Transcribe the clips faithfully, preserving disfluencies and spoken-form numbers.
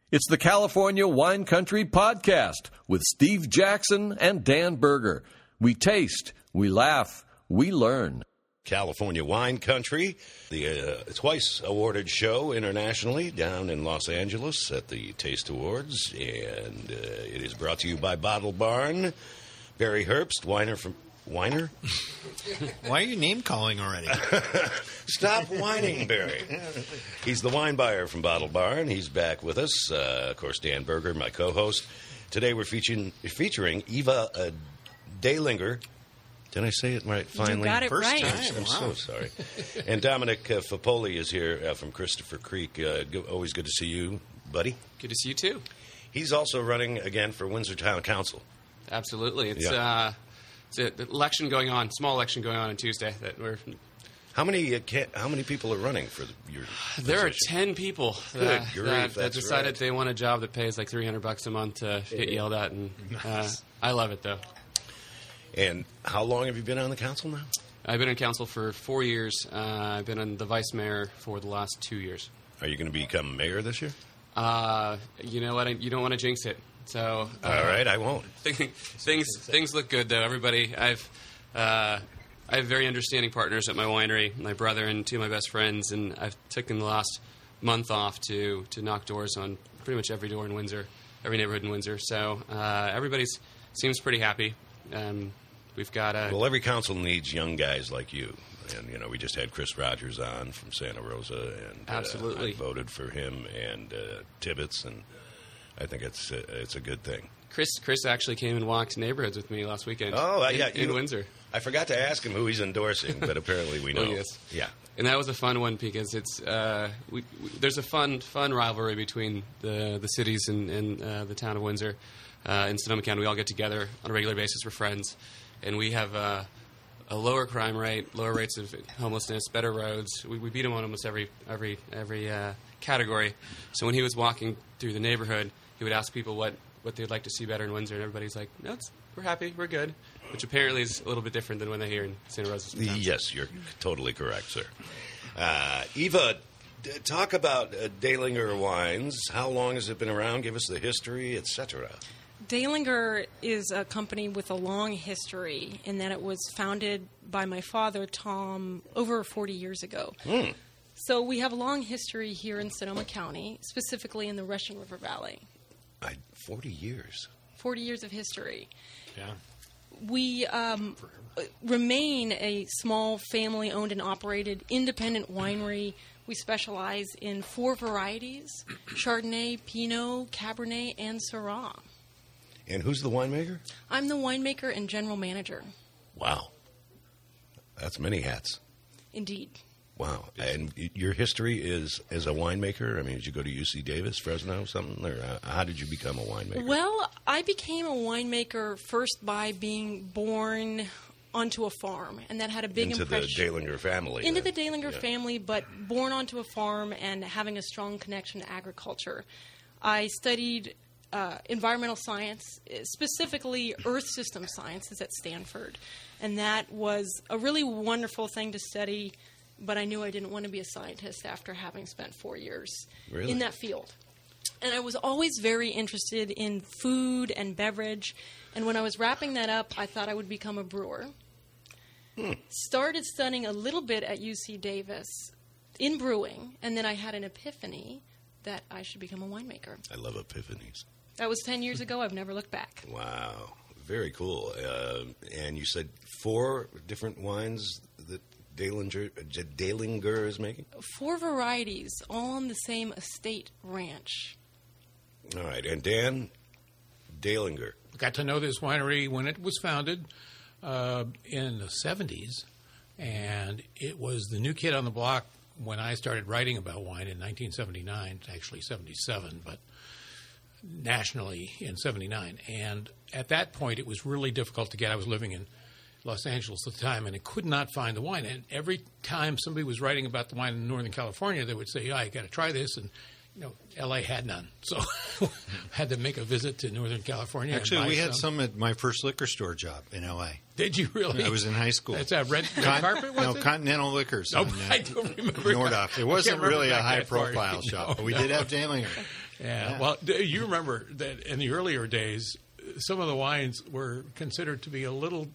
It's the California Wine Country Podcast with Steve Jackson and Dan Berger. We taste, we laugh, we learn. California Wine Country, the uh, twice awarded show internationally down in Los Angeles at the Taste Awards. And uh, it is brought to you by Bottle Barn. Barry Herbst, winer from... Whiner? Why are you name-calling already? Stop whining, Barry. He's the wine buyer from Bottle Barn. He's back with us. Uh, of course, Dan Berger, my co-host. Today we're featuring, featuring Eva uh, Dalinger. Did I say it right finally? You got it First right. time. I'm wow. so sorry. And Dominic uh, Fapoli is here uh, from Christopher Creek. Uh, go, always good to see you, buddy. Good to see you, too. He's also running, again, for Windsor Town Council. Absolutely. It's... Yeah. Uh, It's an election going on, small election going on on Tuesday. That we're. How many uh, can, How many people are running for the, your There position? are ten people Good that, grief, that, that that's decided right. they want a job that pays like three hundred bucks a month to get yelled at, and uh, I love it though. And how long have you been on the council now? I've been on council for four years. Uh, I've been on the vice mayor for the last two years. Are you going to become mayor this year? Uh, you know what? I, you don't want to jinx it. So uh, all right, I won't. things things look good though. Everybody, I've. Uh, I have very understanding partners at my winery, my brother and two of my best friends, and I've taken the last month off to, to knock doors on pretty much every door in Windsor, every neighborhood in Windsor. So uh, everybody seems pretty happy. Um, we've got a... Well, every council needs young guys like you. And, you know, we just had Chris Rogers on from Santa Rosa, and Absolutely. Uh, I voted for him and uh, Tibbetts, and I think it's, uh, it's a good thing. Chris Chris actually came and walked neighborhoods with me last weekend. Oh, uh, in, yeah. in you, Windsor. I forgot to ask him who he's endorsing, but apparently we know. Oh, yes. Yeah. And that was a fun one because it's uh, we, we, there's a fun fun rivalry between the the cities and, and uh, the town of Windsor. Uh, in Sonoma County, we all get together on a regular basis. We're friends, and we have uh, a lower crime rate, lower rates of homelessness, better roads. We, we beat them on almost every every every uh, category. So when he was walking through the neighborhood, he would ask people what, what they'd like to see better in Windsor, and everybody's like, no, it's, we're happy, we're good, which apparently is a little bit different than when they're here in Santa Rosa sometimes. Yes, you're totally correct, sir. Uh, Eva, d- talk about uh, Dalinger Wines. How long has it been around? Give us the history, et cetera. Dalinger is a company with a long history in that it was founded by my father, Tom, over forty years ago. Mm. So we have a long history here in Sonoma County, specifically in the Russian River Valley. I, forty years. forty years of history. Yeah. We um, remain a small family-owned and operated independent winery. We specialize in four varieties: Chardonnay, Pinot, Cabernet, and Syrah. And who's the winemaker? I'm the winemaker and general manager. Wow. That's many hats. Indeed. Wow. And y- your history is as a winemaker? I mean, did you go to U C Davis, Fresno, something? Or uh, how did you become a winemaker? Well, I became a winemaker first by being born onto a farm, and that had a big Into impression. the Dalinger family. Into then. the Dalinger Yeah. family, but born onto a farm and having a strong connection to agriculture. I studied uh, environmental science, specifically earth system sciences at Stanford, and that was a really wonderful thing to study, but I knew I didn't want to be a scientist after having spent four years Really? in that field. And I was always very interested in food and beverage, and when I was wrapping that up, I thought I would become a brewer. Hmm. Started studying a little bit at U C Davis in brewing, and then I had an epiphany that I should become a winemaker. I love epiphanies. That was ten years ago. I've never looked back. Wow. Very cool. Uh, and you said four different wines that Dalinger, Dalinger is making? Four varieties, all on the same estate ranch. All right. And Dan Dalinger. Got to know this winery when it was founded uh, in the seventies, and it was the new kid on the block when I started writing about wine in nineteen seventy-nine, actually seventy-seven, but nationally in seventy-nine. And at that point, it was really difficult to get. I was living in Los Angeles at the time, and I could not find the wine. And every time somebody was writing about the wine in Northern California, they would say, yeah, you got to try this. And, you know, L A had none. So had to make a visit to Northern California. Actually, and we buy had some. some at my first liquor store job in L A. Did you really? I was in high school. That's a red, red Con- carpet, was no, it? Continental Liquors. No, on, uh, I don't remember. Nordhoff. It I wasn't can't remember really a back that far. high-profile shop, No, but we no. did have Dalinger. Yeah. Yeah. Well, d- you remember that in the earlier days, some of the wines were considered to be a little,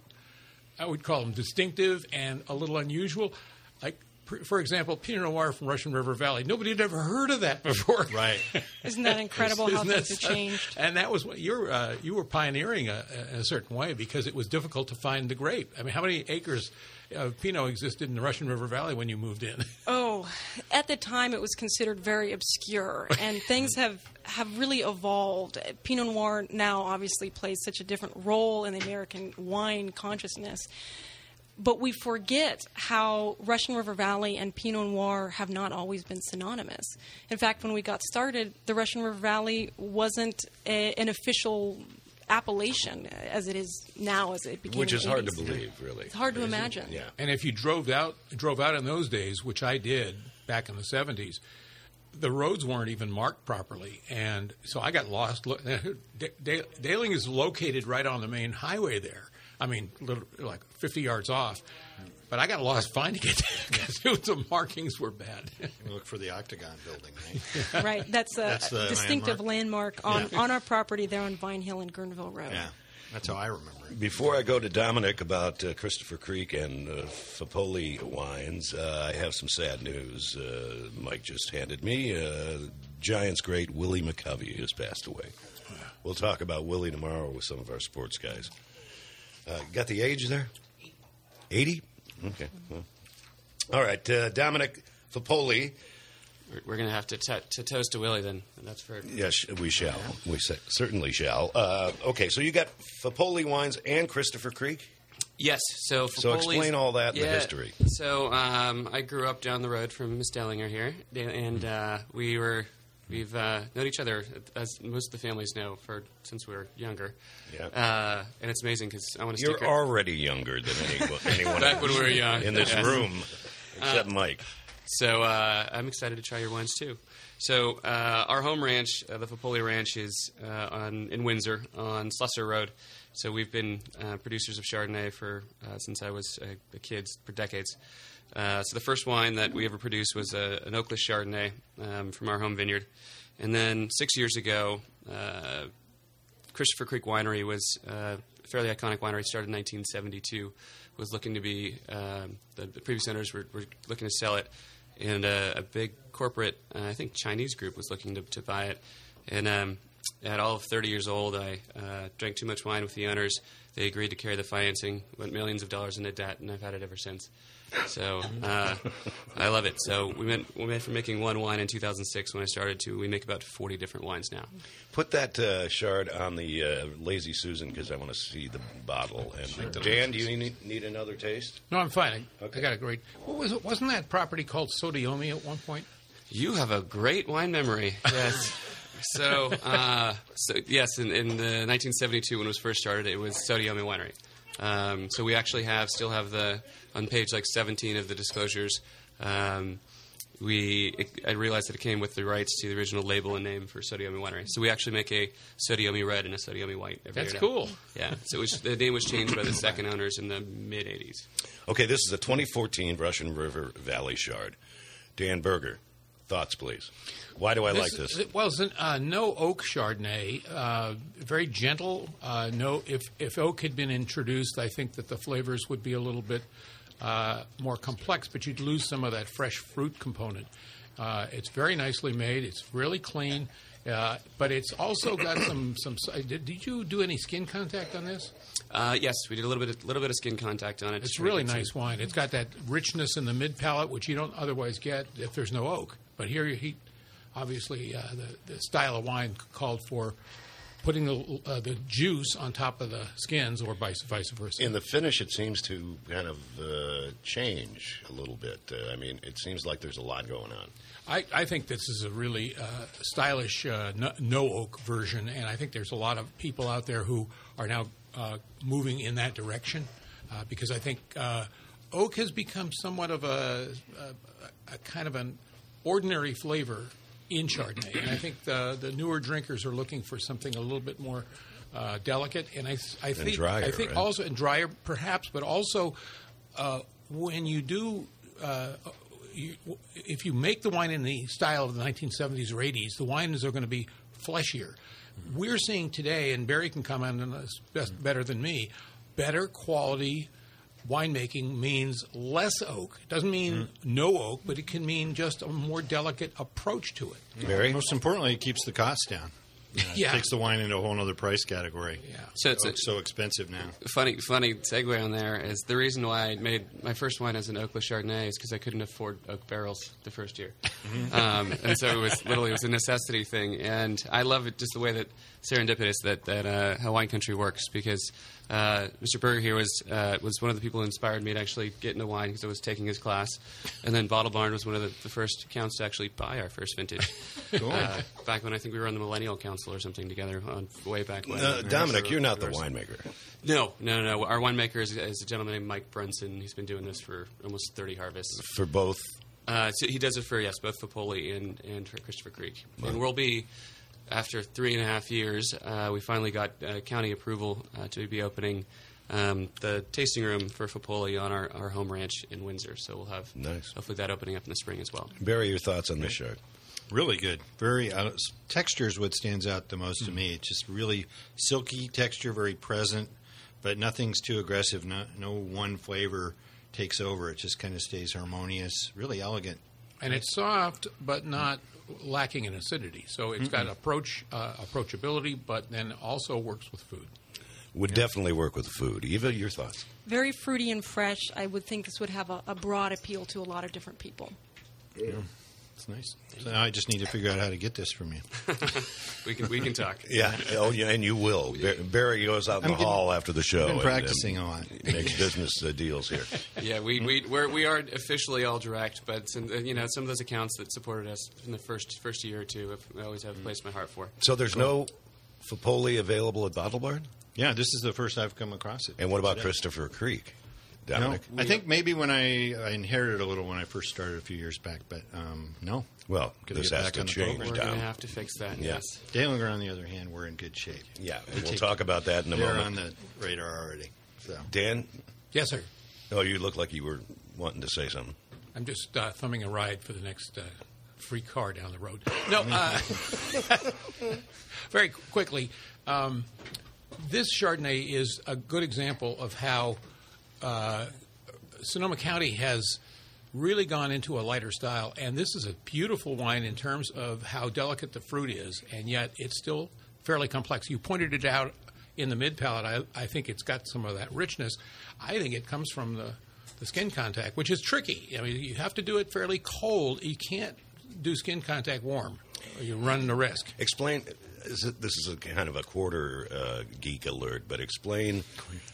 I would call them distinctive and a little unusual. Like, pr- for example, Pinot Noir from Russian River Valley. Nobody had ever heard of that before. Right. Isn't that incredible how Isn't that things have so- changed? And that was what you're uh, you were pioneering a, a, a certain way because it was difficult to find the grape. I mean, how many acres of Pinot existed in the Russian River Valley when you moved in? Oh, at the time it was considered very obscure, and things have, have really evolved. Pinot Noir now obviously plays such a different role in the American wine consciousness. But we forget how Russian River Valley and Pinot Noir have not always been synonymous. In fact, when we got started, the Russian River Valley wasn't a, an official appellation as it is now, as it became. Which in is the hard to eighties. believe, really. It's hard to imagine. Yeah. And if you drove out drove out in those days, which I did back in the seventies, the roads weren't even marked properly, and so I got lost. Lo- Da- Da- Daling is located right on the main highway there. I mean, little, like fifty yards off. But I got lost finding it because the markings were bad. You look for the Octagon building, right? Right, that's a That's the distinctive landmark, on, Yeah. on our property there on Vine Hill and Guerneville Road. Yeah. That's how I remember it. Before I go to Dominic about uh, Christopher Creek and uh, Fapoli wines, uh, I have some sad news. Uh, Mike just handed me. Uh, Giants great Willie McCovey has passed away. We'll talk about Willie tomorrow with some of our sports guys. Uh, got the age there? eighty? Okay. Well. All right. Uh, Dominic Fapoli. We're, we're going to have to, t- to toast to Willie then. That's for Yes, we shall. We se- certainly shall. Uh, okay, so you got Fapoli wines and Christopher Creek? yes. So for So Poli's- explain all that in the yeah, history. So um, I grew up down the road from Miss Dellinger here, and uh, we were we've uh, known each other, as most of the families know, for since we were younger. Yeah. Uh, and it's amazing because I want to You're stick already younger than anyone, anyone back when we were young in this yes. room, except Mike. So uh, I'm excited to try your wines too. So uh, our home ranch, uh, the Fapoli Ranch, is uh, on in Windsor on Slusser Road. So we've been uh, producers of Chardonnay for uh, since I was a, a kid, for decades. Uh, so the first wine that we ever produced was a, an Oakless Chardonnay um, from our home vineyard, and then six years ago, uh, Christopher Creek Winery was uh, a fairly iconic winery. Started in nineteen seventy-two. Was looking to be um, the, the previous owners were, were looking to sell it, and uh, a big corporate, uh, I think Chinese group, was looking to, to buy it. And um, at all of thirty years old, I uh, drank too much wine with the owners. They agreed to carry the financing, went millions of dollars into debt, and I've had it ever since. So uh, I love it. So we went we went from making one wine in two thousand six when I started to we make about forty different wines now. Put that uh, Chard on the uh, Lazy Susan because I want to see the bottle. And Dan, do you need, need another taste? No, I'm fine. I, Okay. I got a great. What was it? Wasn't that property called Sotiomi at one point? You have a great wine memory. Yes. So, uh, so yes, in, in the nineteen seventy-two when it was first started, it was Sotiomi Winery. Um, so we actually have still have the on page like seventeen of the disclosures. Um, we it, I realized that it came with the rights to the original label and name for Sotiomi Winery. So we actually make a Sotiomi Red and a Sotiomi White every That's year now. cool. Yeah. So it was, the name was changed by the second owners in the mid eighties. Okay, this is a twenty fourteen Russian River Valley Chard. Dan Berger, thoughts, please. Why do I like this? It was an, uh, no oak Chardonnay, uh, very gentle. Uh, no, if if oak had been introduced, I think that the flavors would be a little bit uh, more complex, but you'd lose some of that fresh fruit component. Uh, it's very nicely made. It's really clean, uh, but it's also got some some. Did, did you do any skin contact on this? Uh, yes, we did a little bit, little bit of skin contact on it. It's to try to really get some- nice wine. It's got that richness in the mid palate, which you don't otherwise get if there's no oak. But here, he obviously uh, the, the style of wine called for putting the uh, the juice on top of the skins, or vice vice versa. In the finish, it seems to kind of uh, change a little bit. Uh, I mean, it seems like there's a lot going on. I, I think this is a really uh, stylish uh, no, no oak version, and I think there's a lot of people out there who are now uh, moving in that direction uh, because I think uh, oak has become somewhat of a, a, a kind of an ordinary flavor in Chardonnay, and I think the, the newer drinkers are looking for something a little bit more uh, delicate, and I, I think drier, I think right? also and drier perhaps, but also uh, when you do. Uh, you, if you make the wine in the style of the nineteen seventies or eighties, the wines are going to be fleshier. We're seeing today, and Barry can comment on this best, better than me, better quality winemaking means less oak. It doesn't mean mm. no oak, but it can mean just a more delicate approach to it. Very. Most importantly, it keeps the costs down. Yeah, yeah. It takes the wine into a whole other price category. Yeah. So it's Oak's a, so expensive now. Funny, funny segue on there is the reason why I made my first wine as an oakless Chardonnay is because I couldn't afford oak barrels the first year, mm-hmm. um, and so it was literally it was a necessity thing. And I love it just the way that serendipitous that that uh, how wine country works because uh, Mister Berger here was uh, was one of the people who inspired me to actually get into wine because I was taking his class, and then Bottle Barn was one of the, the first accounts to actually buy our first vintage. Cool. Uh, back when I think we were on the Millennial Council or something together on way back when. Uh, Dominic, you're not the winemaker. No, no, no, no. Our winemaker is, is a gentleman named Mike Brunson. He's been doing this for almost thirty harvests. For both? Uh, so he does it for, yes, both Fapoli and, and for Christopher Creek. Wow. And we'll be, after three and a half years, uh, we finally got uh, county approval uh, to be opening um, the tasting room for Fapoli on our, our home ranch in Windsor. So we'll have nice. hopefully that opening up in the spring as well. Barry, your thoughts on this Chard? Really good. Very uh, texture is what stands out the most mm. to me. It's just really silky texture, very present, but nothing's too aggressive. No, no one flavor takes over. It just kind of stays harmonious. Really elegant. And it's soft, but not lacking in acidity. So it's mm-hmm. got approach uh, approachability, but then also works with food. Would yeah. definitely work with food. Eva, your thoughts? Very fruity and fresh. I would think this would have a, a broad appeal to a lot of different people. Yeah. It's nice. So now I just need to figure out how to get this from you. we can we can talk. Yeah. Oh, yeah, and you will. Barry goes out in I'm the getting, hall after the show. I've been practicing and, a lot. Makes business uh, deals here. Yeah, we we we're, we are officially all direct, but some, uh, you know some of those accounts that supported us in the first first year or two, I always have a place in my heart for. So there's no Fapoli available at Bottle Barn? Yeah, this is the first I've come across it. And what about today. Christopher Creek? Dominic? No, I think maybe when I, I inherited a little when I first started a few years back, but um, no. Well, Gonna this get has back to on the change, We're Dom. going to have to fix that, Yeah. yes. Dalinger, on the other hand, we're in good shape. Yeah, They we'll take- talk about that in a They're moment. on the radar already. So Dan? Yes, sir. Oh, you look like you were wanting to say something. I'm just uh, thumbing a ride for the next uh, free car down the road. No, uh, very quickly, um, this Chardonnay is a good example of how uh, Sonoma County has really gone into a lighter style, and this is a beautiful wine in terms of how delicate the fruit is, and yet it's still fairly complex. You pointed it out in the mid-palate. I, I think it's got some of that richness. I think it comes from the, the skin contact, which is tricky. I mean, you have to do it fairly cold. You can't do skin contact warm, or you run the risk. Explain, is it, this is a kind of a quarter uh, geek alert, but explain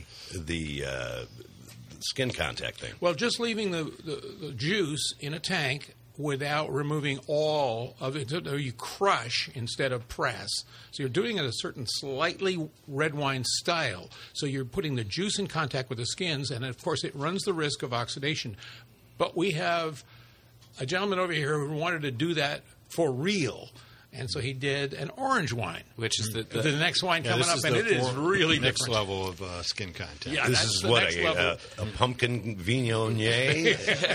the... Uh, skin contact thing. Well, just leaving the, the, the juice in a tank without removing all of it. So you crush instead of press. So you're doing it a certain slightly red wine style. So you're putting the juice in contact with the skins, and of course it runs the risk of oxidation. But we have a gentleman over here who wanted to do that for real. And so he did an orange wine, which is the, the, the next wine yeah, coming up, and it is really next different. level of uh, skin contact. Yeah, this that's is the what next a, level. a, a pumpkin viognier.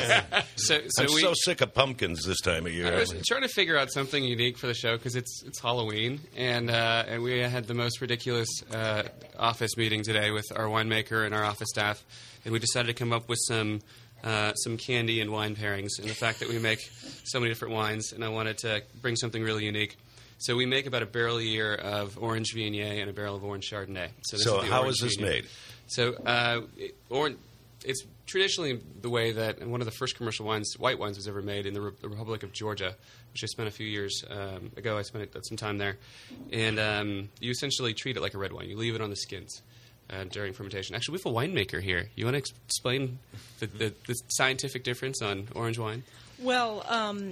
so, so I'm we, so sick of pumpkins this time of year. I was trying to figure out something unique for the show because it's it's Halloween, and uh, and we had the most ridiculous uh, office meeting today with our winemaker and our office staff, and we decided to come up with some. Uh, some candy and wine pairings, and the fact that we make so many different wines, and I wanted to bring something really unique. So we make about a barrel a year of orange Viognier and a barrel of orange Chardonnay. So, this so is the how orange is this Viognier. made? So uh, it, or, it's traditionally the way that one of the first commercial wines, white wines, was ever made in the, Re- the Republic of Georgia, which I spent a few years um, ago. I spent some time there. And um, you essentially treat it like a red wine. You leave it on the skins. Uh, during fermentation. Actually, we have a winemaker here. You want to ex- explain the, the, the scientific difference on orange wine? Well, um,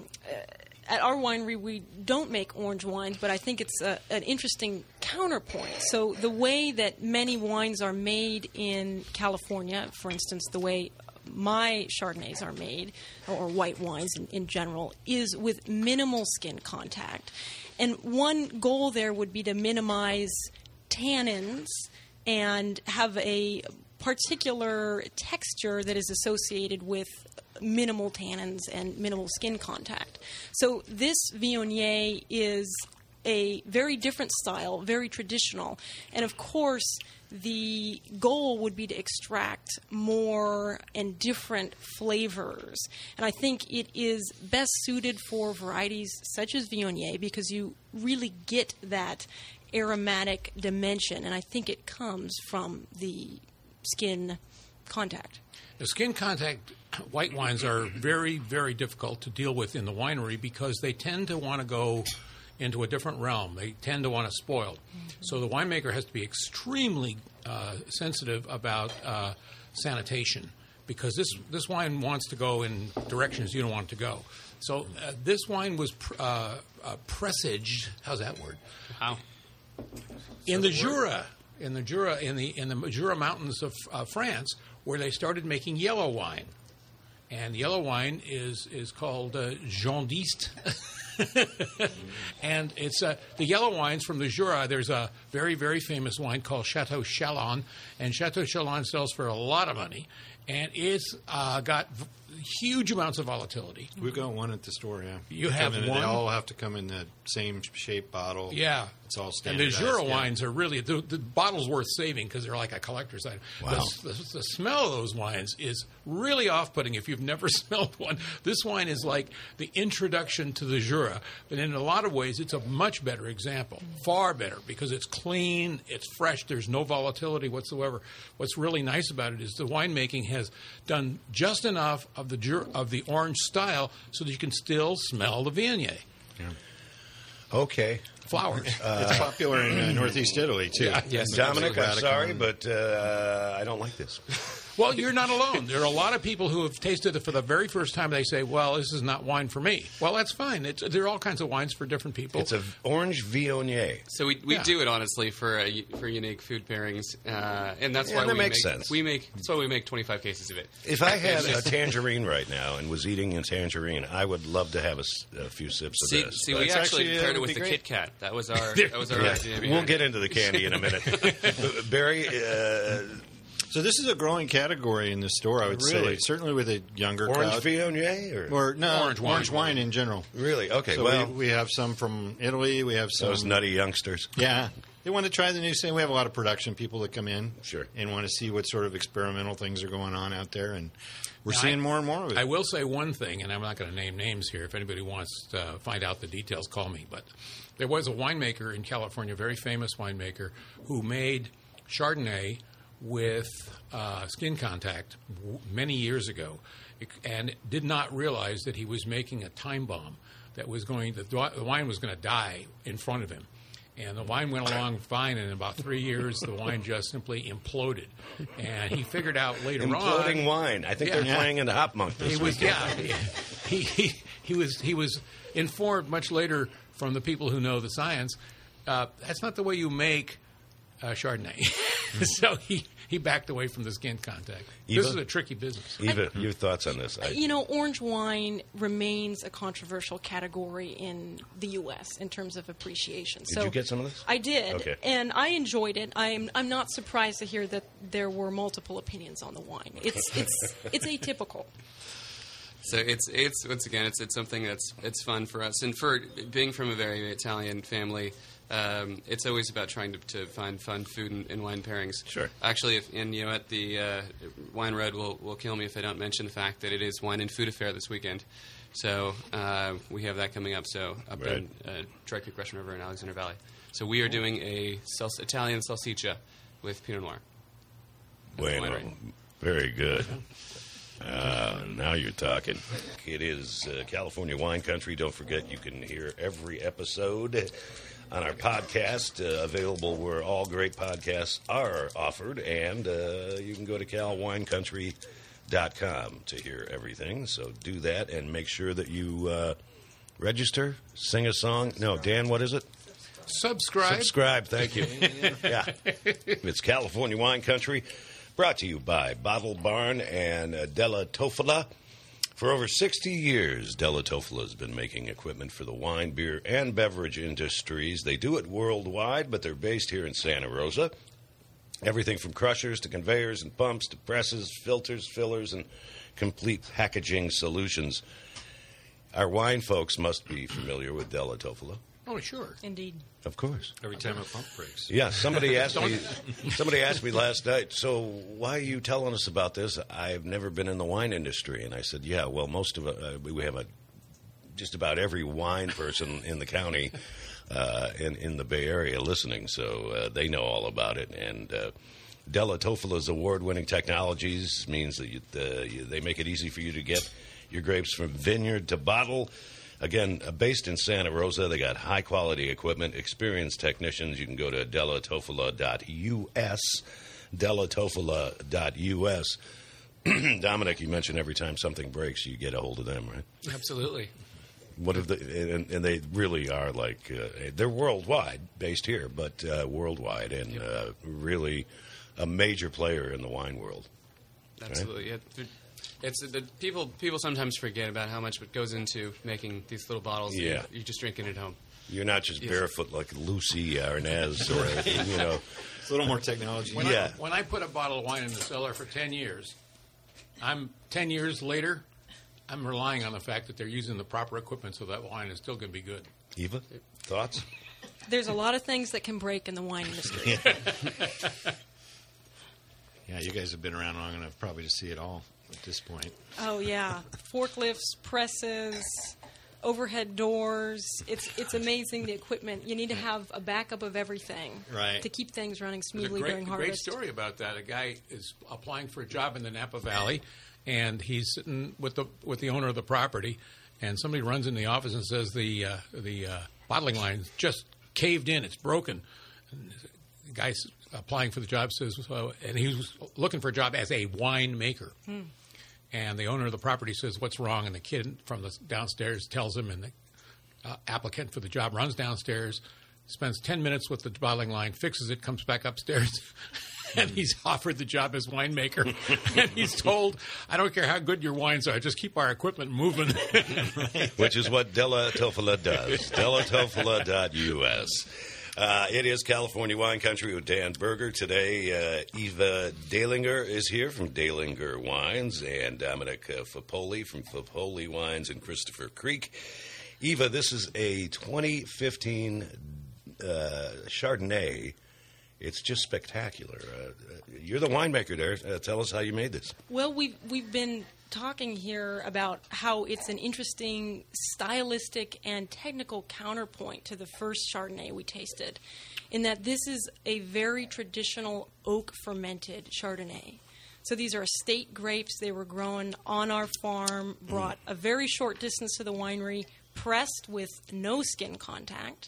at our winery, we don't make orange wines, but I think it's a, an interesting counterpoint. So the way that many wines are made in California, for instance, the way my Chardonnays are made, or white wines in, in general, is with minimal skin contact. And one goal there would be to minimize tannins and have a particular texture that is associated with minimal tannins and minimal skin contact. So this Viognier is a very different style, very traditional. And of course, the goal would be to extract more and different flavors. And I think it is best suited for varieties such as Viognier because you really get that aromatic dimension. And I think it comes from the skin contact. The skin contact white wines are very, very difficult to deal with in the winery because they tend to want to go into a different realm. They tend to want to spoil. Mm-hmm. So the winemaker has to be extremely uh, sensitive about uh, sanitation because this, this wine wants to go in directions you don't want it to go. So uh, this wine was pr- uh, uh, presaged. How's that word? Wow. In the Jura, in the Jura, in the in the Jura mountains of uh, France, where they started making yellow wine, and yellow wine is is called uh, jaundiced. And it's uh, the yellow wines from the Jura. There's a very, very famous wine called Chateau Chalon, and Chateau Chalon sells for a lot of money, and it's uh, got v- huge amounts of volatility. We've got one at the store, yeah. You They have come in- one? They all have to come in that same shape bottle. Yeah. It's all And standardized. the Jura yeah. wines are really, the, the bottle's worth saving because they're like a collector's item. Wow. The, the, the smell of those wines is really off-putting if you've never smelled one. This wine is like the introduction to the Jura, but in a lot of ways it's a much better example, far better, because it's clean, it's fresh, there's no volatility whatsoever. What's really nice about it is the winemaking has done just enough of the Jura, of the orange style so that you can still smell the Viognier. Okay. Flowers. It's popular in uh, Northeast Italy, too. Yeah. Yes, Dominic, I'm Vatican. sorry, but uh, I don't like this. Well, you're not alone. There are a lot of people who have tasted it for the very first time. They say, well, this is not wine for me. Well, that's fine. It's, there are all kinds of wines for different people. It's a orange Viognier. So we, we Yeah. do it honestly for uh, for unique food pairings, uh, and that's Yeah, why that we makes make sense. we make that's why we make twenty-five cases of it. If I had a tangerine right now and was eating a tangerine, I would love to have a, s- a few sips of See, this. see but- we It's actually, actually, uh, paired it would with be the great. Kit Kat. That was our that was our Yeah, idea. we'll behind get it. into the candy in a minute. Barry, uh, So this is a growing category in the store, I would Really? say. Certainly with a younger orange crowd. Viognier? Or? Or no, Orange orange wine. wine, in general. Really? Okay, So well, we, we have some from Italy. We have some. those nutty youngsters. Yeah. They want to try the new thing. We have a lot of production people that come in Sure. and want to see what sort of experimental things are going on out there. And we're Now, seeing I- more and more of it. I will say one thing, and I'm not going to name names here. If anybody wants to find out the details, call me. But there was a winemaker in California, a very famous winemaker, who made Chardonnay with uh, skin contact w- many years ago, it- and did not realize that he was making a time bomb that was going. The, the wine was going to die in front of him. And the wine went along fine, and in about three years, the wine just simply imploded. And he figured out later Imploding on. wine. I think Yeah. they're playing in the Hop Monk this He was, weekend. yeah, he, he he was he was informed much later from the people who know the science. Uh, that's not the way you make uh, Chardonnay. So he, he backed away from the skin contact. Eva? This is a tricky business. Eva, your thoughts on this? I, You know, orange wine remains a controversial category in the U S in terms of appreciation. Did so you get some of this? I did, Okay. and I enjoyed it. I'm I'm not surprised to hear that there were multiple opinions on the wine. It's it's it's atypical. So it's it's once again it's it's something that's it's fun for us, and for being from a very Italian family, um, it's always about trying to, to find fun food and, and wine pairings. Sure. Actually, if, and you know, at the uh, Wine Road will will kill me if I don't mention the fact that it is Wine and Food Affair this weekend. So uh, we have that coming up. So up Right. in uh, Dry Creek Russian River in Alexander Valley. So we are doing a sal- Italian salsiccia with Pinot Noir. That's the Bueno. winery. Very good. Uh, now you're talking. It is uh, California Wine Country. Don't forget you can hear every episode on our podcast, uh, available where all great podcasts are offered. And uh, you can go to cal wine country dot com to hear everything. So do that and make sure that you uh, register, sing a song. No, Dan, what is it? Subscribe. Subscribe, thank you. Yeah. It's California Wine Country, brought to you by Bottle Barn and uh, Della Tofola. For over sixty years, Della Tofola has been making equipment for the wine, beer, and beverage industries. They do it worldwide, but they're based here in Santa Rosa. Everything from crushers to conveyors and pumps to presses, filters, fillers, and complete packaging solutions. Our wine folks must be familiar with Della Tofola. Oh, sure. Indeed. Of course. Every time a pump breaks. Yeah, somebody asked me. Somebody asked me last night. So why are you telling us about this? I've never been in the wine industry, and I said, yeah. Well, most of uh, we have a just about every wine person in the county, uh, in in the Bay Area, listening, so uh, they know all about it. And uh, Della Tofola's award-winning technologies means that you, uh, you, they make it easy for you to get your grapes from vineyard to bottle. Again, uh, based in Santa Rosa, they got high-quality equipment, experienced technicians. You can go to della tofola dot U S, della tofola dot U S. Dominic, you mentioned every time something breaks, you get a hold of them, right? Absolutely. What if the, and, and they really are like, uh, they're worldwide, based here, but uh, worldwide, and uh, really a major player in the wine world. Absolutely. Yeah. It's the people. People sometimes forget about how much goes into making these little bottles. Yeah. That you, you just drink it at home. You're not just Yes. barefoot like Lucy Arnaz, or you know. It's a little more technology. When, Yeah. I, when I put a bottle of wine in the cellar for ten years, I'm ten years later, I'm relying on the fact that they're using the proper equipment so that wine is still going to be good. Eva, thoughts? There's a lot of things that can break in the wine industry. Yeah, you guys have been around long enough probably to see it all at this point. Oh yeah, forklifts, presses, overhead doors. It's it's amazing, the equipment. You need to have a backup of everything, Right. to keep things running There's a smoothly great, during great harvest. story about that. A guy is applying for a job in the Napa Valley, and he's sitting with the with the owner of the property, and somebody runs in the office and says the uh, the uh, bottling line just caved in. It's broken. And the guy's applying for the job says, so, and he was looking for a job as a winemaker. Hmm. And the owner of the property says, "What's wrong?" And the kid from the downstairs tells him, and the uh, applicant for the job runs downstairs, spends ten minutes with the bottling line, fixes it, comes back upstairs, and he's offered the job as winemaker. And he's told, "I don't care how good your wines are, just keep our equipment moving." Which is what Della Tofola does. della tofola dot U S. Uh, it is California Wine Country with Dan Berger. Today, uh, Eva Dalinger is here from Dalinger Wines, and Dominic uh, Fapoli from Fapoli Wines in Christopher Creek. Eva, this is a twenty fifteen uh, Chardonnay. It's just spectacular. Uh, you're the winemaker there. Uh, tell us how you made this. Well, we've we've been talking here about how it's an interesting stylistic and technical counterpoint to the first Chardonnay we tasted, in that this is a very traditional oak fermented Chardonnay. So these are estate grapes. They were grown on our farm, brought a very short distance to the winery, pressed with no skin contact,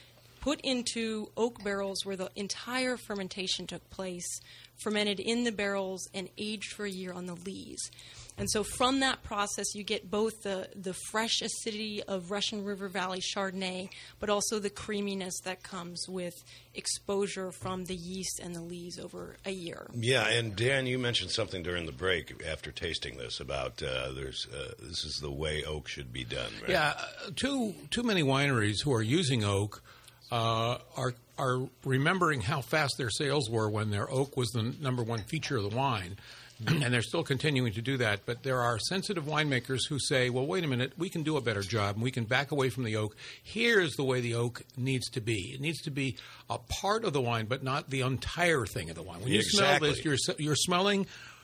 put into oak barrels where the entire fermentation took place, fermented in the barrels, and aged for a year on the lees. And so from that process, you get both the, the fresh acidity of Russian River Valley Chardonnay, but also the creaminess that comes with exposure from the yeast and the lees over a year. Yeah, and Dan, you mentioned something during the break after tasting this about uh, there's uh, this is the way oak should be done, right? Yeah, uh, too too many wineries who are using oak uh, are are remembering how fast their sales were when their oak was the number one feature of the wine. And they're still continuing to do that. But there are sensitive winemakers who say, well, wait a minute, we can do a better job, and we can back away from the oak. Here's the way the oak needs to be. It needs to be a part of the wine, but not the entire thing of the wine. When you Exactly. smell this, you're, you're smelling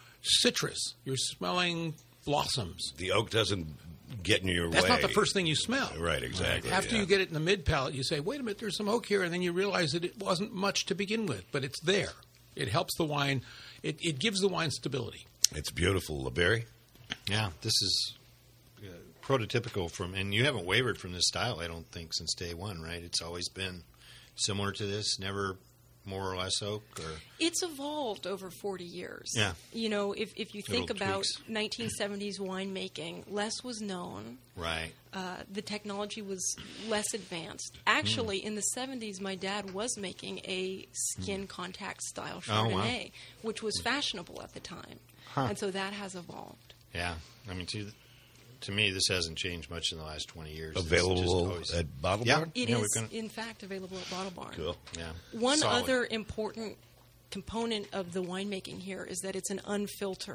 citrus. You're smelling blossoms. The oak doesn't get in your That's way. not the first thing you smell. Right, exactly. After yeah. you get it in the mid-palate, you say, wait a minute, there's some oak here, and then you realize that it wasn't much to begin with, but it's there. It helps the wine. It, it gives the wine stability. It's beautiful. LeBerry? Yeah, this is uh, prototypical from, and you haven't wavered from this style, I don't think, since day one, right? It's always been similar to this, never more or less oak, or It's evolved over forty years. Yeah. You know, if, if you think Little about tweaks. nineteen seventies winemaking, less was known. right. Uh, the technology was less advanced. Actually, in the seventies, my dad was making a skin contact style Oh, wow. Chardonnay, which was fashionable at the time. Huh. And so that has evolved. Yeah, I mean, to to me, this hasn't changed much in the last twenty years. It's just Available always- at Bottle Yeah. Barn? It Yeah, is, we're gonna- in fact, available at Bottle Barn. Cool. Yeah. One Solid. other important component of the winemaking here is that it's an unfiltered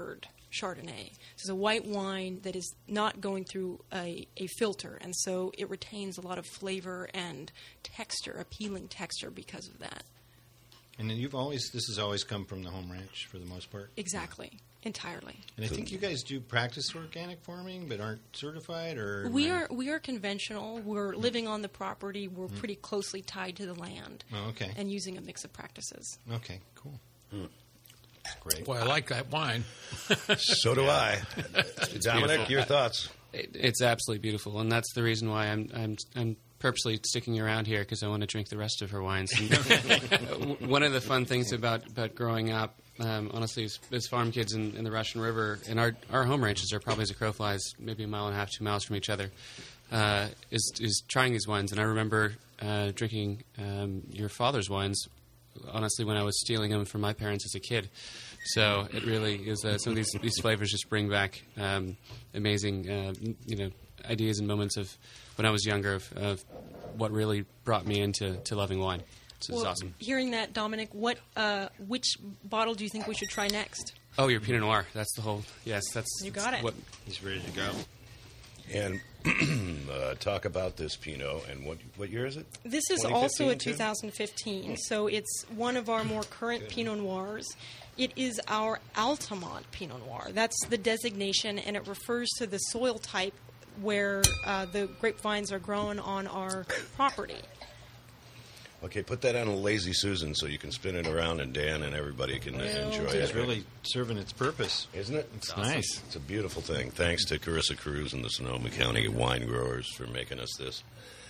Chardonnay. This is a white wine that is not going through a, a filter, and so it retains a lot of flavor and texture, appealing texture because of that. And then you've always, this has always come from the home ranch for the most part? Exactly. Entirely. And I think you guys do practice organic farming but aren't certified, or? We are we are conventional. We're living on the property. We're mm. pretty closely tied to the land. Oh, okay. And using a mix of practices. Okay, cool. Mm. Great. Well, I like that wine. So do I. Dominic, beautiful. your thoughts? It, it's absolutely beautiful, and that's the reason why I'm I'm I'm purposely sticking around here, because I want to drink the rest of her wines. And one of the fun things about, about growing up, um, honestly, as, as farm kids in, in the Russian River, and our our home ranches are probably, as a crow flies, maybe a mile and a half, two miles from each other, uh, is is trying these wines. And I remember uh, drinking um, your father's wines, honestly, when I was stealing them from my parents as a kid. So it really is uh, some of these these flavors just bring back um, amazing, uh, you know, ideas and moments of when I was younger of, of what really brought me into to loving wine. So well, it's awesome. Hearing that, Dominic, what uh, which bottle do you think we should try next? Oh, your Pinot Noir. That's the whole. Yes, that's. You got it. What, He's ready to go. And uh, talk about this Pinot. And what what year is it? This is also a two thousand fifteen, so it's one of our more current Pinot Noirs. It is our Altamont Pinot Noir. That's the designation, and it refers to the soil type where uh, the grapevines are grown on our property. Okay, put that on a Lazy Susan so you can spin it around and Dan and everybody can uh, enjoy it. It's really serving its purpose. Isn't it? It's awesome. Nice. It's a beautiful thing. Thanks to Carissa Cruz and the Sonoma County wine growers for making us this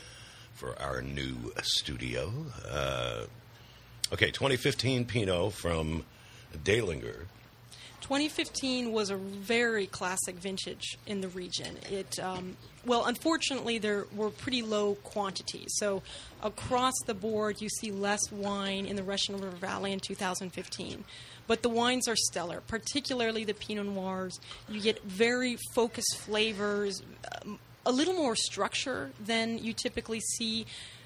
for our new studio. Uh, okay, twenty fifteen Pinot from Dalinger. twenty fifteen was a very classic vintage in the region. It, um, well, unfortunately, there were pretty low quantities. So across the board, you see less wine in the Russian River Valley in two thousand fifteen. But the wines are stellar, particularly the Pinot Noirs. You get very focused flavors, um, a little more structure than you typically see,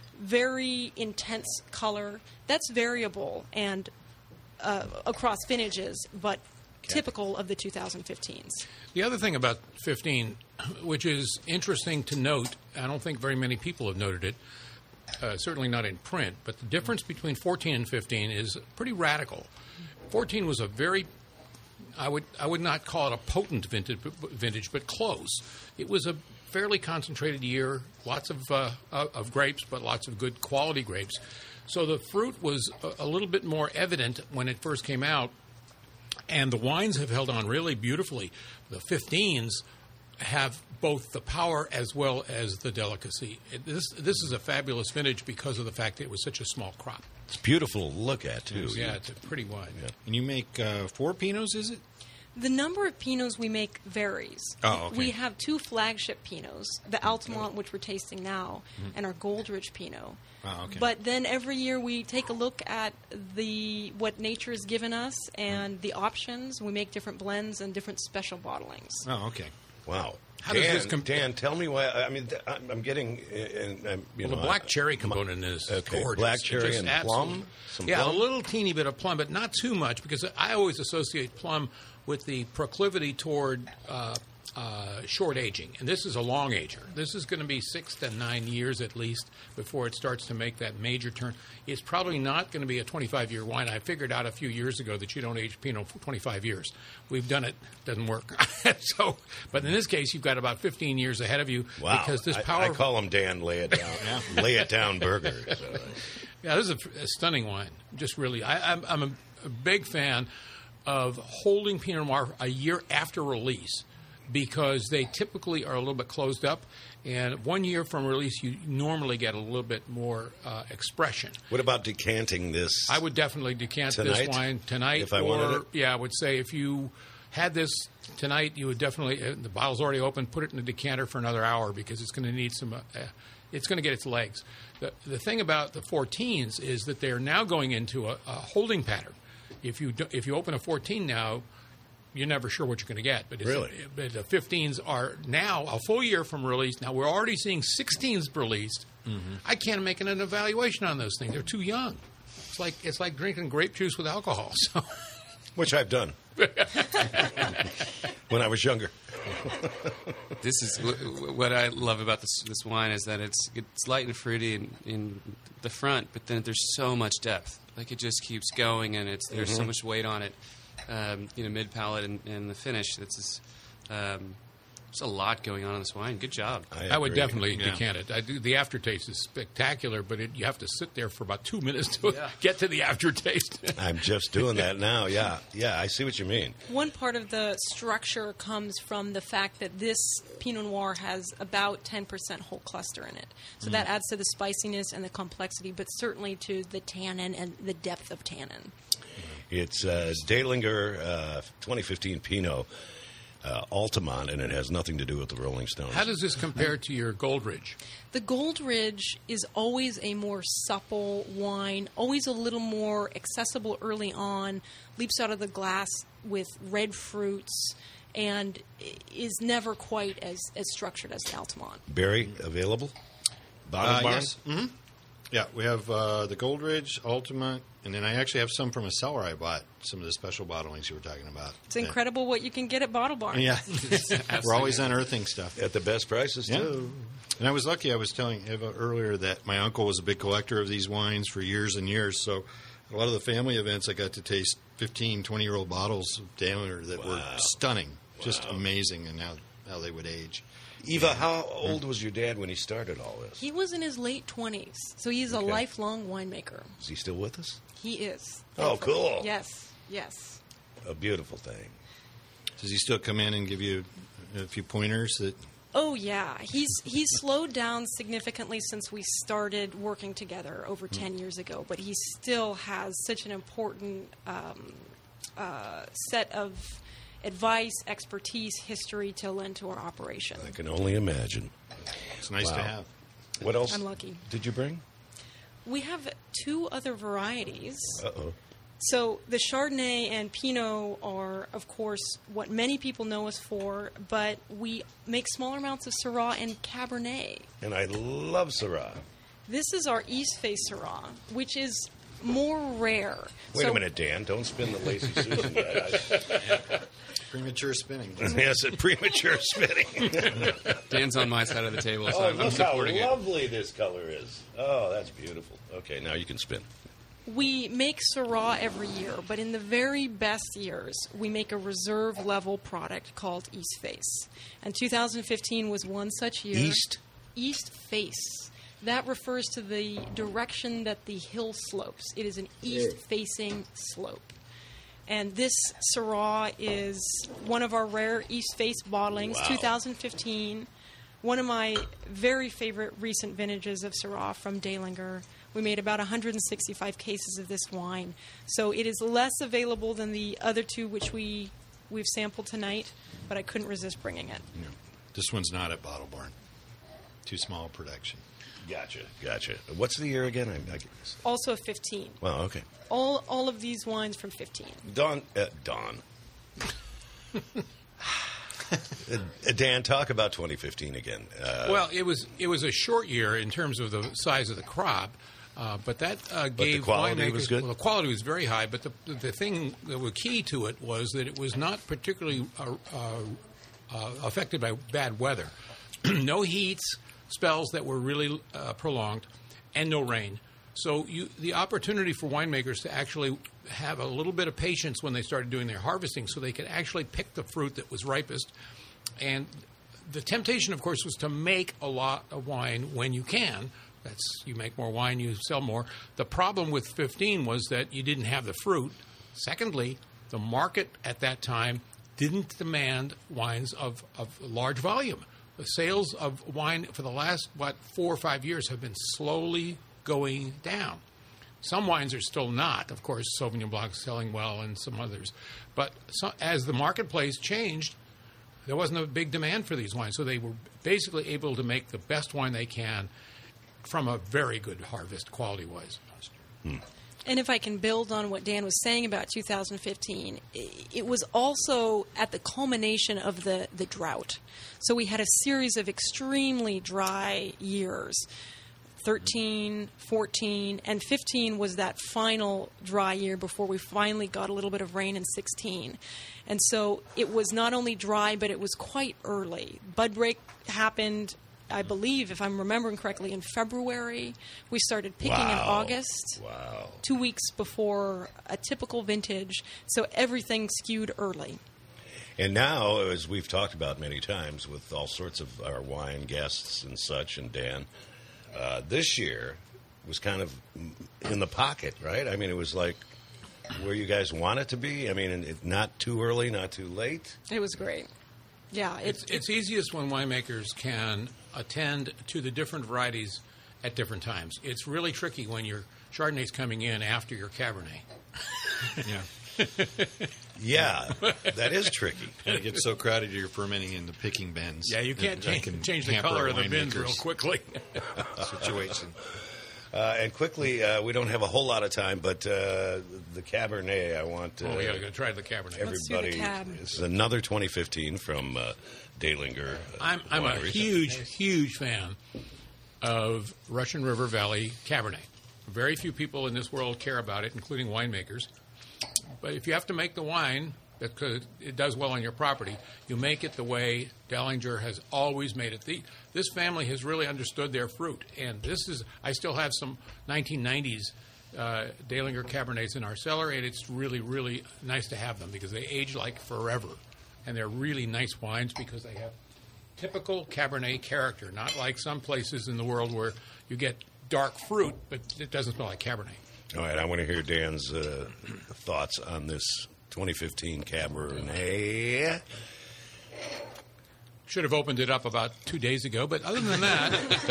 very intense color. That's variable and uh, across vintages, but typical of the two thousand fifteens. The other thing about fifteen, which is interesting to note, I don't think very many people have noted it, uh, certainly not in print, but the difference between fourteen and fifteen is pretty radical. fourteen was a very, I would I would not call it a potent vintage, vintage but close. It was a fairly concentrated year, lots of uh, of grapes, but lots of good quality grapes. So the fruit was a, a little bit more evident when it first came out. And the wines have held on really beautifully. The fifteens have both the power as well as the delicacy. It, this this is a fabulous vintage because of the fact that it was such a small crop. It's beautiful to look at, too. Yeah, it's a pretty wine. Yeah. And you make uh, four Pinots, is it? The number of Pinots we make varies. Oh, okay. We have two flagship Pinots, the Altamont, which we're tasting now, mm-hmm. and our Goldridge Pinot. Oh, okay. But then every year we take a look at the what nature has given us and mm-hmm. the options. We make different blends and different special bottlings. Oh, okay. Wow. How Dan, does this comp- Dan, tell me why. I mean, I'm, I'm getting. Uh, uh, you well, know, the black uh, cherry component is okay, gorgeous. Black cherry Just and absolutely. plum. Some yeah, plum? a little teeny bit of plum, but not too much because I always associate plum with the proclivity toward uh, uh, short aging. And this is a long ager. This is going to be six to nine years at least before it starts to make that major turn. It's probably not going to be a twenty-five-year wine. I figured out a few years ago that you don't age Pinot for twenty-five years. We've done it. Doesn't work. so, but in this case, you've got about fifteen years ahead of you. Wow. Because this I, power I call him Dan Lay It Down. yeah. Lay It Down Burger. So. Yeah, this is a, a stunning wine. Just really, I, I'm, I'm a, a big fan of holding Pinot Noir a year after release because they typically are a little bit closed up. And one year from release, you normally get a little bit more uh, expression. What about decanting this? I would definitely decant tonight, this wine tonight. if I or, wanted it? Yeah, I would say if you had this tonight, you would definitely, uh, the bottle's already open, put it in a decanter for another hour because it's going to need some, uh, it's going to get its legs. The, the thing about the fourteens is that they're now going into a, a holding pattern. If you do, if you open a fourteen now, you're never sure what you're going to get. But, it's, really? but the fifteens are now a full year from release. Now we're already seeing sixteens released. Mm-hmm. I can't make an evaluation on those things. They're too young. It's like it's like drinking grape juice with alcohol. So Which I've done when I was younger. This is w- what I love about this this wine is that it's it's light and fruity in, in the front, but then there's so much depth. Like it just keeps going, and it's there's Mm-hmm. so much weight on it. Um, you know, mid palate and, and the finish. That's just, um, there's a lot going on in this wine. Good job. I, I would agree. definitely Yeah. decant it. I do, the aftertaste is spectacular, but it, you have to sit there for about two minutes to Yeah. get to the aftertaste. I'm just doing that now. Yeah, yeah, I see what you mean. One part of the structure comes from the fact that this Pinot Noir has about ten percent whole cluster in it. So that adds to the spiciness and the complexity, but certainly to the tannin and the depth of tannin. It's uh, Dalinger uh, twenty fifteen Pinot uh, Altamont, and it has nothing to do with the Rolling Stones. How does this compare to your Goldridge? The Gold Ridge is always a more supple wine, always a little more accessible early on, leaps out of the glass with red fruits, and is never quite as, as structured as the Altamont. Berry available? Bottle Uh, barn? yes. hmm Yeah, we have uh, the Goldridge, Ultimate, and then I actually have some from a cellar I bought, some of the special bottlings you were talking about. It's incredible what you can get at Bottle Barn. Yeah, we're always unearthing stuff. At the best prices, Yeah. too. And I was lucky. I was telling Eva earlier that my uncle was a big collector of these wines for years and years. So a lot of the family events, I got to taste fifteen, twenty-year-old bottles of Daimler that were Wow. stunning, just amazing, and how, how they would age. Eva, how old was your dad when he started all this? He was in his late twenties, so he's a Okay. lifelong winemaker. Is he still with us? He is. Oh, cool. Yes, yes. A beautiful thing. Does he still come in and give you a few pointers that... Oh yeah, he's he's slowed down significantly since we started working together over ten years ago. But he still has such an important um, uh, set of advice, expertise, history to lend to our operation. I can only imagine. It's nice Wow. to have. What else I'm lucky. did you bring? We have two other varieties. Uh-oh. So the Chardonnay and Pinot are, of course, what many people know us for, but we make smaller amounts of Syrah and Cabernet. And I love Syrah. This is our East Face Syrah, which is more rare. Wait So- a minute, Dan. Don't spin the Lazy Susan yet. Premature spinning. I- Yes, a premature spitting. Dan's on my side of the table, so Oh, I'm, I'm look how supporting it. lovely this color is. Oh, that's beautiful. Okay, now you can spin. We make Syrah every year, but in the very best years, we make a reserve level product called East Face. And two thousand fifteen was one such year. East? East Face. That refers to the direction that the hill slopes. It is an east-facing slope. And this Syrah is one of our rare East Face bottlings, Wow. two thousand fifteen. One of my very favorite recent vintages of Syrah from Dalinger. We made about one hundred sixty-five cases of this wine. So it is less available than the other two which we, we've sampled tonight, but I couldn't resist bringing it. This one's not at Bottle Barn. Too small a production. Gotcha, gotcha. What's the year again? I, I, Also fifteen. well, okay. All, all of these wines from fifteen. Don, uh, Don. Uh, Dan, talk about twenty fifteen again. Uh, Well, it was it was a short year in terms of the size of the crop, uh, but that uh, gave quality winemakers- was good? Well, the quality was very high, but the the thing that was key to it was that it was not particularly uh, uh, uh, affected by bad weather. No heats, spells that were really uh, prolonged, and no rain. So you, the opportunity for winemakers to actually have a little bit of patience when they started doing their harvesting so they could actually pick the fruit that was ripest. And the temptation, of course, was to make a lot of wine when you can. That's you make more wine, you sell more. The problem with fifteen was that you didn't have the fruit. Secondly, the market at that time didn't demand wines of, of large volume. The sales of wine for the last, what, four or five years have been slowly going down. Some wines are still not. Of course, Sauvignon Blanc is selling well and some others. But so, as the marketplace changed, there wasn't a big demand for these wines. So they were basically able to make the best wine they can from a very good harvest, quality-wise. And if I can build on what Dan was saying about two thousand fifteen, it was also at the culmination of the, the drought. So we had a series of extremely dry years. thirteen, fourteen, and fifteen was that final dry year before we finally got a little bit of rain in sixteen. And so it was not only dry, but it was quite early. Bud break happened, I believe, if I'm remembering correctly, in February. We started picking Wow. in August, Wow. two weeks before a typical vintage. So everything skewed early. And now, as we've talked about many times with all sorts of our wine guests and such, and Dan, uh, this year was kind of in the pocket, right? I mean, it was like where you guys want it to be. I mean, it, not too early, not too late. It was great. Yeah. It, It's, it's easiest when winemakers can attend to the different varieties at different times. It's really tricky when your Chardonnay's coming in after your Cabernet. Yeah. Yeah, that is tricky. And it gets so crowded you're fermenting in the picking bins. Yeah, you can't That- that change, can change the hamper color a of the bins real winemaker's quickly. situation. Uh, and quickly, uh, we don't have a whole lot of time, but uh, the Cabernet, I want uh, Oh, yeah, we're going to try the Cabernet. Let's do the everybody. Cab. This is another twenty fifteen from uh, Dalinger. uh, I'm, I'm a Wineries. huge, huge fan of Russian River Valley Cabernet. Very few people in this world care about it, including winemakers. But if you have to make the wine, because it does well on your property, you make it the way Dalinger has always made it. The, this family has really understood their fruit. And this is, I still have some nineteen nineties uh, Dalinger Cabernets in our cellar, and it's really, really nice to have them because they age like forever. And they're really nice wines because they have typical Cabernet character, not like some places in the world where you get dark fruit, but it doesn't smell like Cabernet. All right, I want to hear Dan's uh, thoughts on this twenty fifteen Cabernet. Should have opened it up about two days ago, but other than that,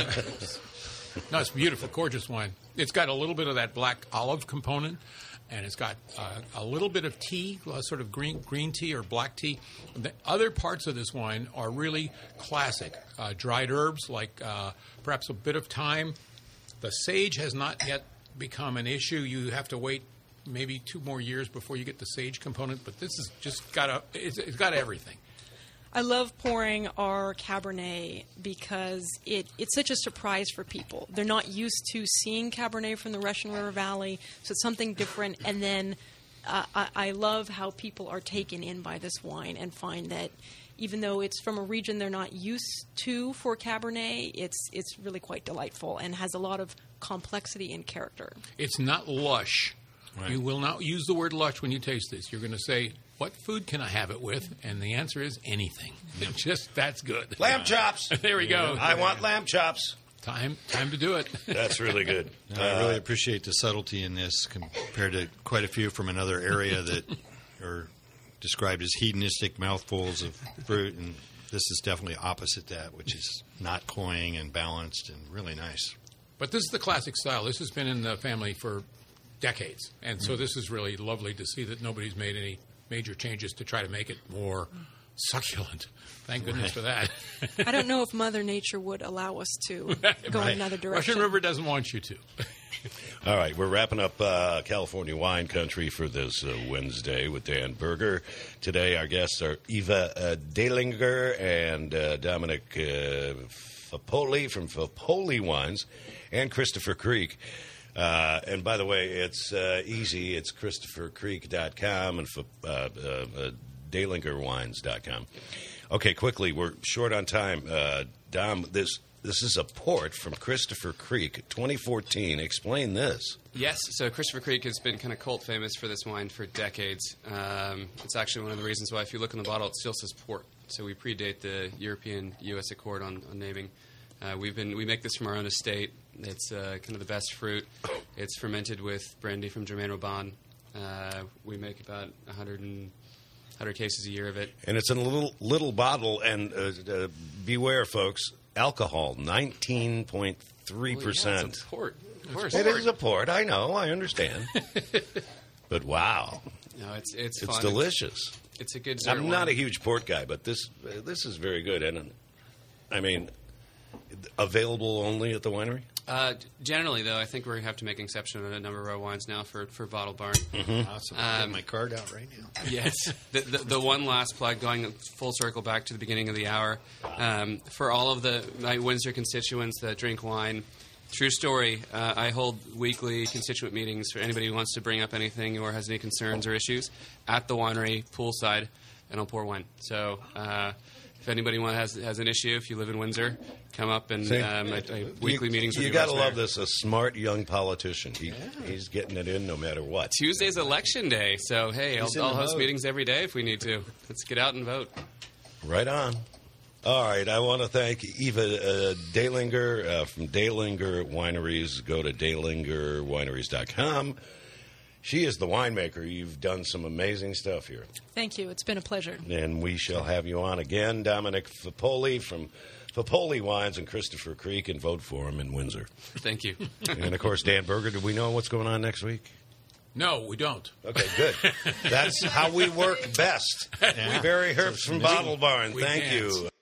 no, it's beautiful, gorgeous wine. It's got a little bit of that black olive component, and it's got uh, a little bit of tea, uh, sort of green green tea or black tea. The other parts of this wine are really classic. Uh, dried herbs, like uh, perhaps a bit of thyme. The sage has not yet become an issue. You have to wait maybe two more years before you get the sage component, but this has just got a, it's, it's got everything. I love pouring our Cabernet because it, it's such a surprise for people. They're not used to seeing Cabernet from the Russian River Valley, so it's something different. And then uh, I, I love how people are taken in by this wine and find that even though it's from a region they're not used to for Cabernet, it's it's really quite delightful and has a lot of complexity and character. It's not lush. Right. You will not use the word lush when you taste this. You're going to say, what food can I have it with? And the answer is anything. It's just, that's good. Lamb chops. There we go. I want lamb chops. Time time to do it. That's really good. No, I really appreciate the subtlety in this compared to quite a few from another area that are described as hedonistic mouthfuls of fruit, and this is definitely opposite that, which is not cloying and balanced and really nice. But this is the classic style. This has been in the family for decades. And so this is really lovely to see that nobody's made any major changes to try to make it more succulent. Thank goodness for that. I don't know if Mother Nature would allow us to go Right. in another direction. Russian River doesn't want you to. All right, we're wrapping up uh, California Wine Country for this uh, Wednesday with Dan Berger. Today, our guests are Eva uh, Dalinger and uh, Dominic uh, Fapoli from Fapoli Wines and Christopher Creek. Uh, and by the way, it's uh, easy. It's christopher creek dot com and uh, uh, uh, dalinger wines dot com. Okay, quickly, we're short on time. Uh, Dom, this this is a port from Christopher Creek, twenty fourteen. Explain this. Yes, so Christopher Creek has been kind of cult famous for this wine for decades. Um, it's actually one of the reasons why, if you look in the bottle, it still says port. So we predate the European U S Accord on, on naming. Uh, we've been we make this from our own estate. It's uh, kind of the best fruit. It's fermented with brandy from Germain Robin. Uh, we make about one hundred, one hundred cases a year of it. And it's in a little little bottle, and uh, uh, beware, folks, alcohol, nineteen point three Well, yeah, percent. it's a port. Of course. It is a port, I know, I understand. But wow, No, it's it's it's fun. delicious. It's a good dessert I'm not a wine. huge port guy, but this uh, this is very good. And I mean, available only at the winery? Uh, generally, though, I think we're going to have to make an exception on a number of our wines now for, for Bottle Barn. Awesome. I'll get Um, my card out right now. Yes. The, the, the one last plug, going full circle back to the beginning of the hour. Um, for all of the my Windsor constituents that drink wine, True story. Uh, I hold weekly constituent meetings for anybody who wants to bring up anything or has any concerns or issues at the winery poolside, and I'll pour wine. So uh, if anybody want, has has an issue, if you live in Windsor, come up and See, um, I, I, weekly you, meetings. With You the got to West love Mayor. this. A smart young politician. He, He's getting it in no matter what. Tuesday's election day, so hey, I'll, He's in I'll the host mode. meetings every day if we need to. Let's get out and vote. Right on. All right, I want to thank Eva uh, Dalinger uh, from Dalinger Wineries. Go to dalinger wineries dot com. She is the winemaker. You've done some amazing stuff here. Thank you. It's been a pleasure. And we shall have you on again. Dominic Fapoli from Fapoli Wines and Christopher Creek, and vote for him in Windsor. Thank you. And, of course, Dan Berger. Do we know what's going on next week? No, we don't. Okay, good. That's how we work best. Barry Herbst from Bottle Barn. We Thank dance. you.